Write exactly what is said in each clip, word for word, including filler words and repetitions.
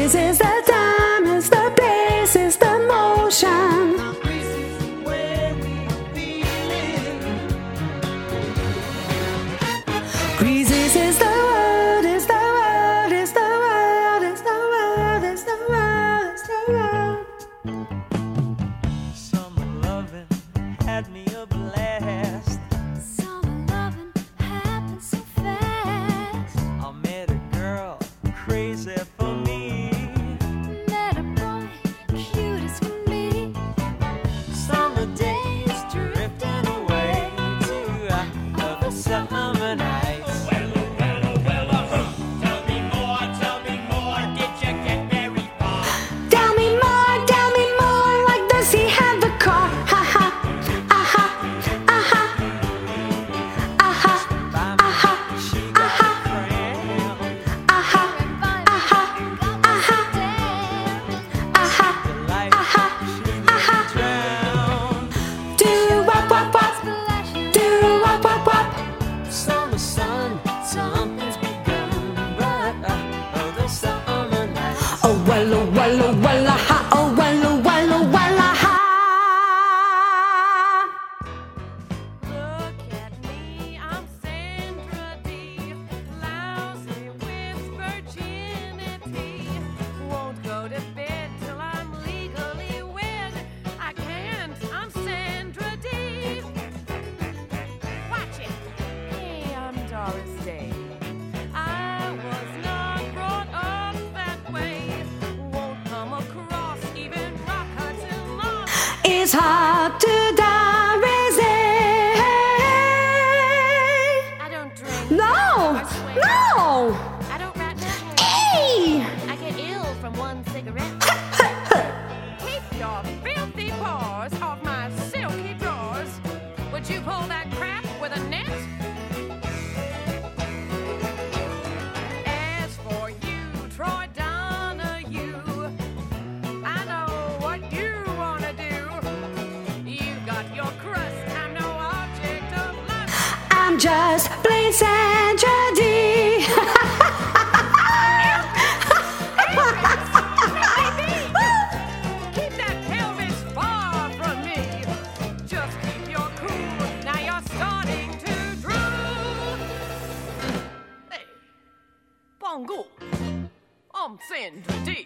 Greece is the time, is the place, is the motion. Greece is, is the world, is the world, is the world, is the world, is the world, is the world. Summer loving had me a blast. Summer loving happened so fast. I met a girl crazy for me. Met a boy cute as can be. Summer days drifting away to other summer nights. Tell me more, tell me more, like does he have a car? Ha ha, aha, aha, aha, aha, aha, aha, aha, aha, aha, aha, aha. Do wop wop wop, do wop wop wop. Summer sun, something's begun, but other summer nights. Oh well, oh well, oh well, aha, oh well, oh well, oh well, aha. Look at me, I'm Sandra Dee, lousy with virginity. Won't go to bed till I'm legally wed. I can't, I'm Sandra Dee. Watch it. Hey, I'm Doris Day. I was not brought up that way. Won't come across even rock Hudson Moss. It's hard to die resist. I don't drink. No, I swear. no. I don't rat my hair. Hey. I get ill from one cigarette. Keep your filthy paws off my silky drawers. Would you pull that crap with a net? As for you, Troy Donahue, I know what you wanna do. You got your crust, I'm no object of lust. I'm just plain Sandra Dee. Keep that pelvis far from me. Just keep your cool. Now you're starting to drool. Hey, Bongo. I'm Sandra Dee.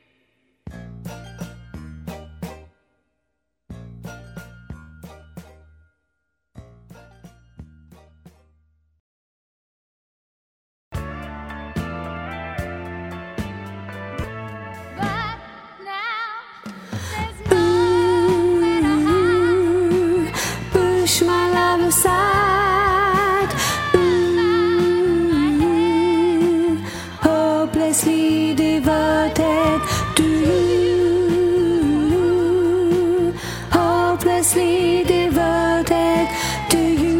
But now there's nowhere to hide. Push my love aside. Ooh, hopelessly devoted to you. Hopelessly devoted to you.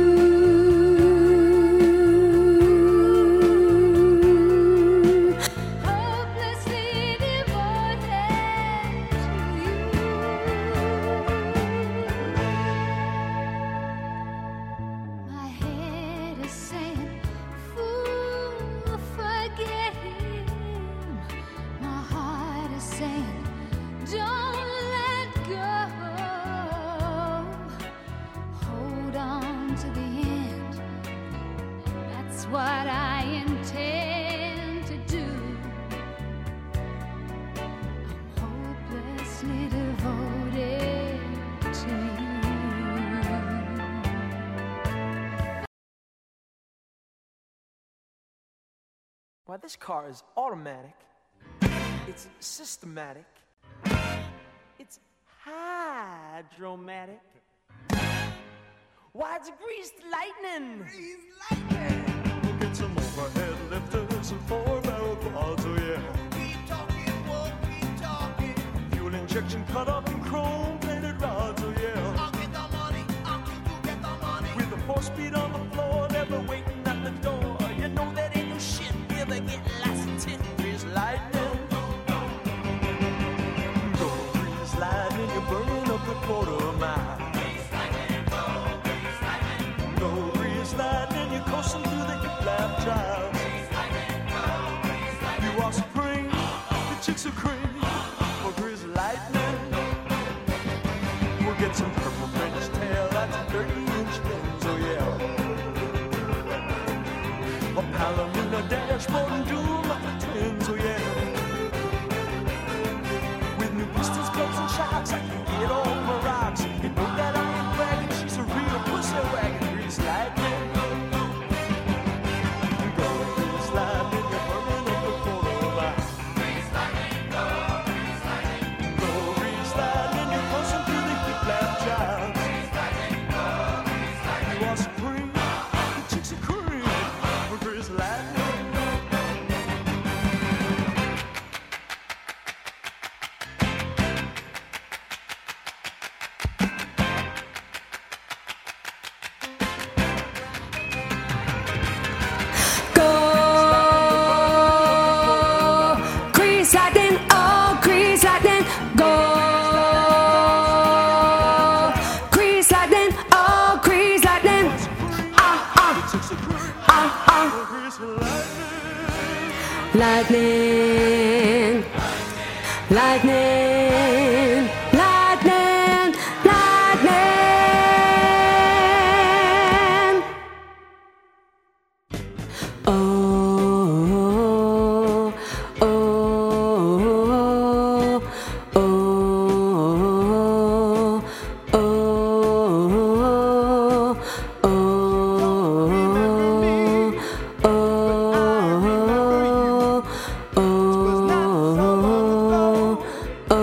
Hopelessly devoted to you. My head is saying, fool, forget him. My heart is saying, don't let go. Hold on to the end. That's what I intend to do. I'm hopelessly devoted to you. Why, this car is automatic. It's systematic. It's hydromatic. Why, it's greased lightning. We'll get some overhead lifters and four-barrel quads, oh yeah. Keep talking, won't keep talking. Fuel injection cut up in chrome-plated rods, oh yeah. I'll get the money, I'll keep you get the money. With a four-speed on the floor, never waiting at the door. You know that ain't no shit. We'll be getting lots of tin. Greased lightning. Go grease lightning, you're burning up the quarter mile. Go grease lightning, you're coasting through the hip lap drive. You are supreme, the chicks are cream for grease lightning. We'll get some purple French tail, that's thirty inch fins, oh yeah. A Palomino dashboard and dual muffler twins, oh yeah. With new pistols, clubs, and shocks, I can get all my rocks. You know that I ain't bragging, she's a real pussy wagon, grease lightning. Go grease lightning, you're burning up the corner of my grease lightning, go grease lightning. Go grease lightning, you're busting through the hip lap child. Grease lightning, go grease lightning. You are supreme, the chicks are cream for grease lightning. Go, grease lightning, oh, grease lightning, go. Grease lightning, oh, grease lightning, ah, ah, ah, ah. Lightning, lightning, lightning, lightning. Oh, oh, oh, oh, oh, oh, oh, oh.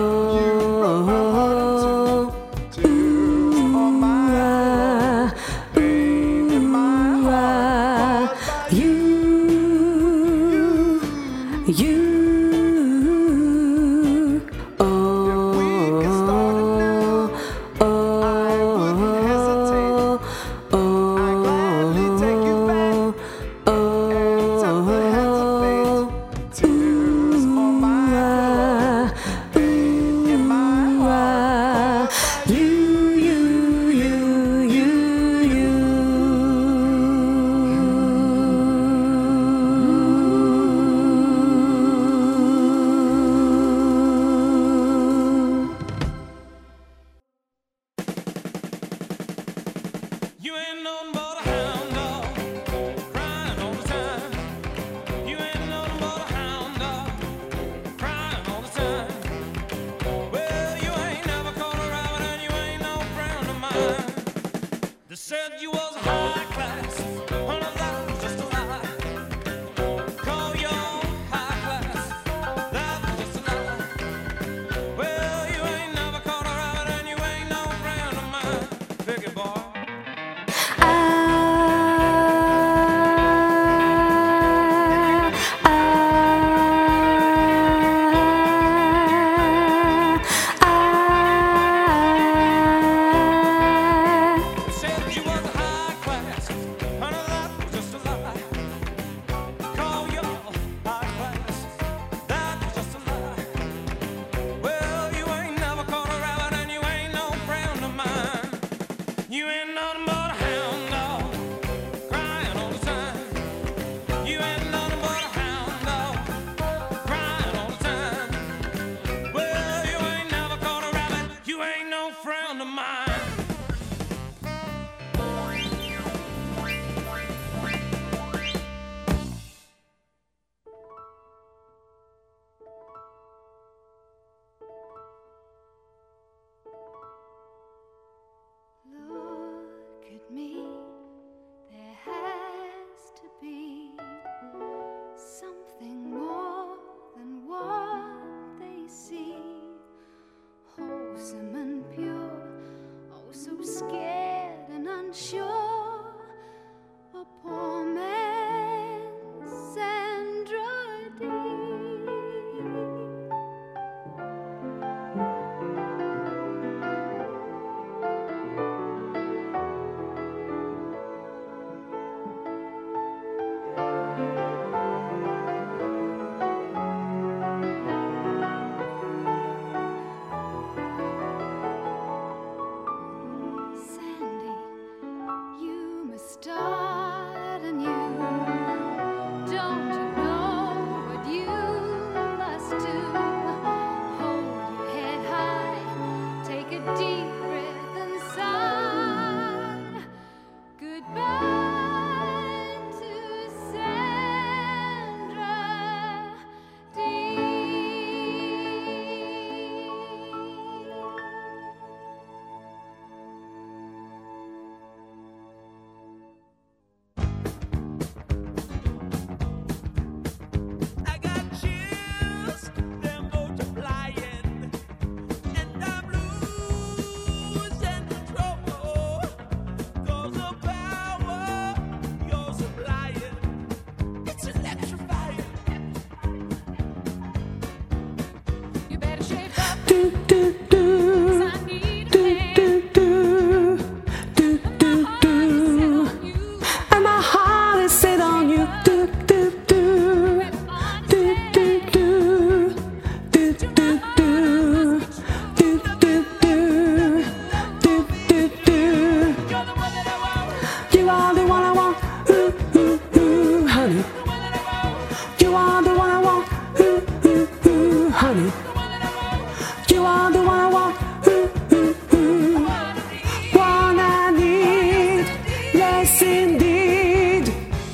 honey. You are the one I want. Ooh, ooh, ooh. One I need. Yes, indeed.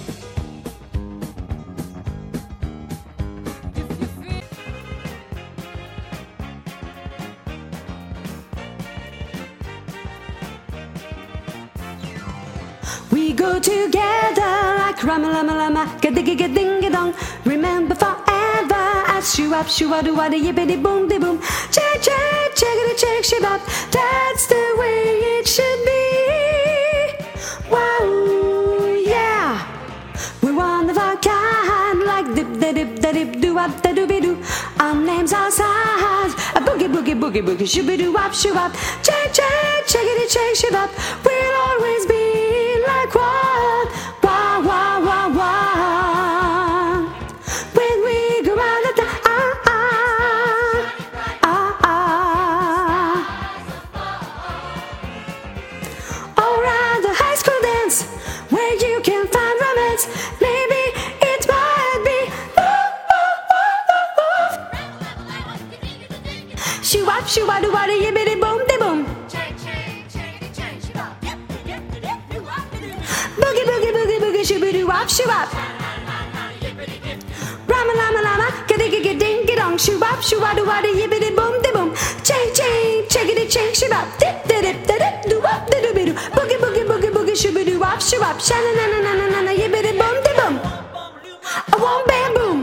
We go together like Rama Lama Lama, Gadigi Ding Dong. Remember forever as you up, shoo a doo a yippity boom de boom. Check, check, checkity check, shit up. That's the way it should be. Wow, yeah. We're one of a kind, like dip da dip da dip doo up da doo be doo. Our names are signs. A boogie boogie boogie boogie shooby doo up shoo up. Check, check, checkity check, shit up. We'll always be like what, wah, wah, wah, wah. When we go round at the ah, ah, ah, ah. Around the high school dance, where you can find romance, maybe it might be. Shoo up, shoo a doo a dee yippity boom de boom. Boogie boogie boogie boogie shooby doo wop shoo wop. Rama lama lama, gadigi ding dong shoo wop shoo wa doo wa dee yippity boom de boom. Chang chang checkity chang shoo wop. Dip dip dip dip doo wop doo doo doo. Boogie boogie boogie boogie shooby doo wop shoo wop. Sha na na na na na na yippity boom de boom. A wom bam boom.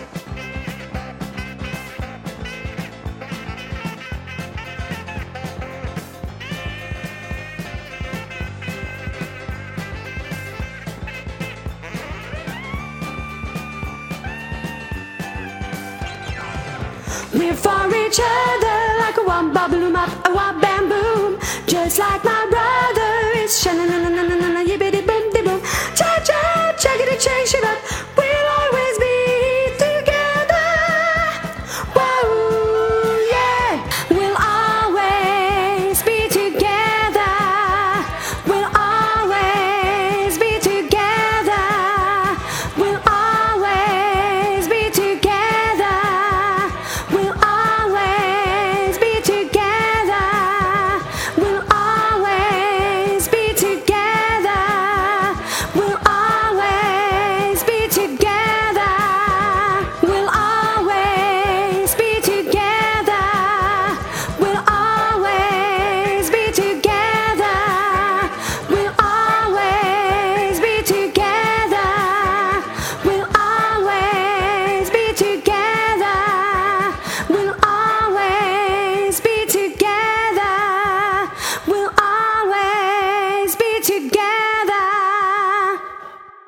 We're for each other like a womp babaloom up, a womp bam boom. Just like my brother is sha na na na na na na na yippity boom de boom. Cha cha checkity check shit up. We'll always be together. Whoa, yeah. We'll always be together. We'll always be together. We'll always be together. We'll always be together. We'll always be together. We'll always be together. We'll always be together. We'll always be together. We'll always be together. We'll always be together. We'll always be together. We'll always be together.